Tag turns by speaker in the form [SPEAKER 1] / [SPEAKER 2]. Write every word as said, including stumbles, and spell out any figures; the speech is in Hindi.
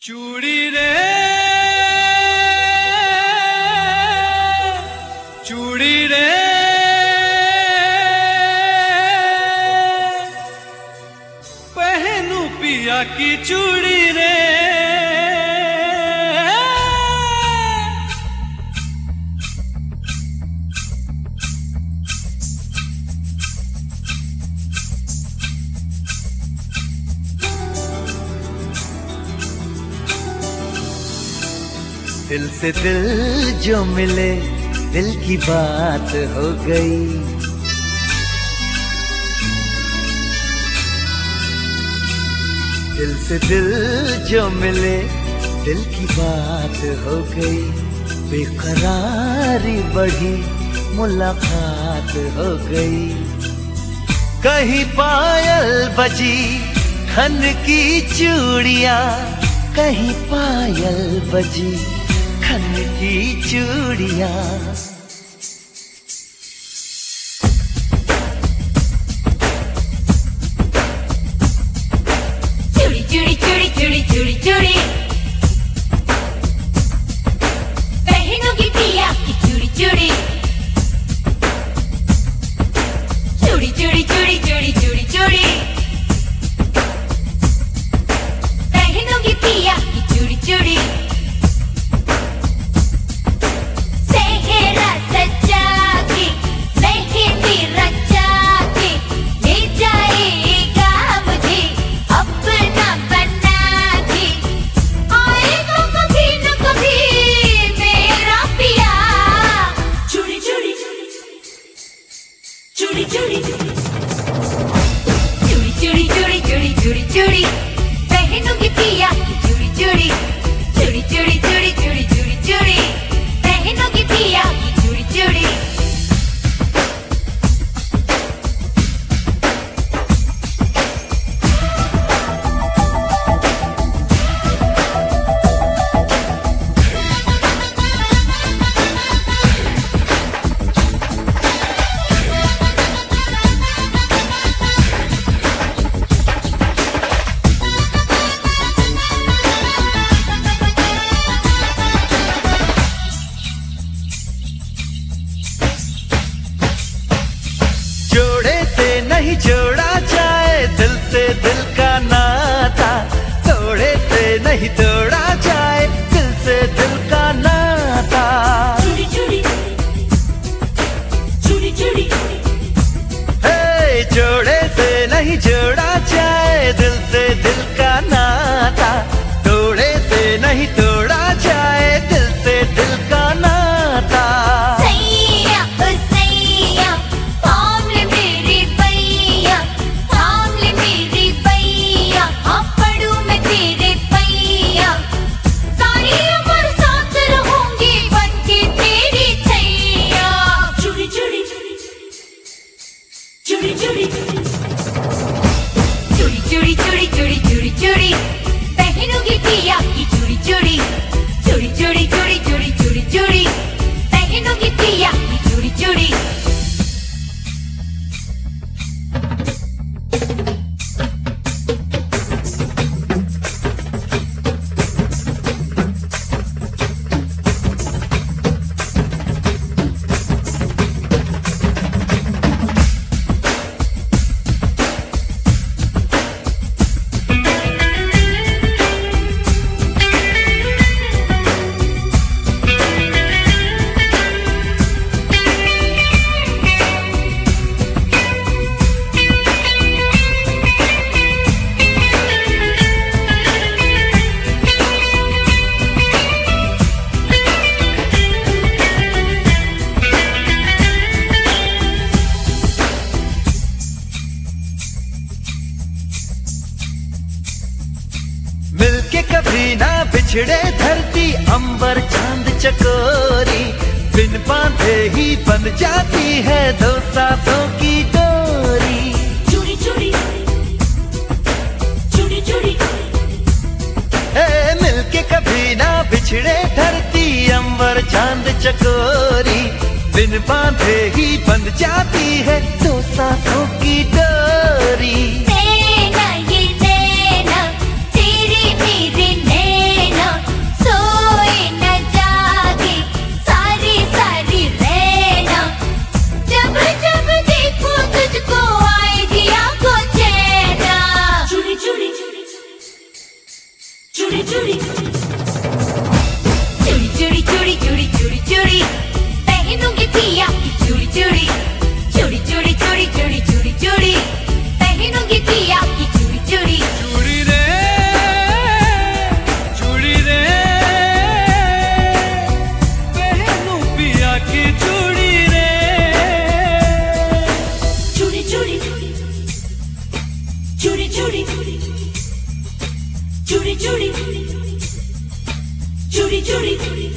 [SPEAKER 1] चूड़ी रे चूड़ी रे पहनू पिया की चूड़ी रे
[SPEAKER 2] दिल से दिल जो मिले दिल की बात हो गई। दिल से दिल जो मिले दिल की बात हो गई। बेकरारी बढ़ी मुलाकात हो गई। कहीं पायल बजी खन की चूड़ियां, कहीं पायल बजी खन की चूड़ियां।
[SPEAKER 3] चूड़ी चूड़ी चूड़ी चूड़ी चूड़ी चूड़ी पहनोगी पिया की चूड़ी चूड़ी चूड़ी चूड़ी चूड़ी चूड़ी चूड़ी चूड़ी पहनोगी पिया की चूड़ी चूड़ी। चूड़ी चूड़ी चूड़ी चूड़ी चूड़ी चूड़ी चूड़ी चूड़ी पहनूंगी पिया की चूड़ी चूड़ी चूड़ी चूड़ी चूड़ी चूड़ी चूड़ी चूड़ी पहनूंगी पिया की चूड़ी चूड़ी।
[SPEAKER 2] नहीं जोड़ा जाए दिल से दिल का नाता, तोड़े से नहीं तोड़ा जाए दिल से दिल का नाता।
[SPEAKER 3] चूड़ी चूड़ी चूड़ी चूड़ी
[SPEAKER 2] हे जोड़े से नहीं जोड़ा जाए दिल से दिल का नाता, तोड़े से नहीं तोड़ा जाए दिल से दिल का नाता।
[SPEAKER 3] चूड़ी चूड़ी चूड़ी चूड़ी चूड़ी चूड़ी चूड़ी चूड़ी पहनूंगी पिया की चूड़ी चूड़ी चूड़ी चूड़ी चूड़ी चूड़ी चूड़ी चूड़ी पहनूंगी पिया की चूड़ी चूड़ी।
[SPEAKER 2] मिलके कभी ना बिछड़े धरती अंबर चांद चकोरी, बिन बांधे ही बन जाती है दो सांसों की डोरी।
[SPEAKER 3] चूड़ी चूड़ी चूड़ी चूड़ी
[SPEAKER 2] ए मिलके कभी ना बिछड़े धरती अंबर चांद चकोरी, बिन बांधे ही बन जाती है दो सांसों की डोरी।
[SPEAKER 3] नैना ये नैना तेरी मेरी नैना चूड़ी चूड़ी चूड़ी चूड़ी चूड़ी चूड़ी पहनूंगी पिया की चूड़ी चूड़ी चूड़ी चूड़ी चूड़ी चूड़ी चूड़ी चूड़ी पहनूंगी पिया की चूड़ी चूड़ी
[SPEAKER 1] चूड़ी रे चूड़ी रे पहनू पिया की चूड़ी रे
[SPEAKER 3] चूड़ी चूड़ी चूड़ी चूड़ी चूड़ी चूड़ी चूड़ी चूड़ी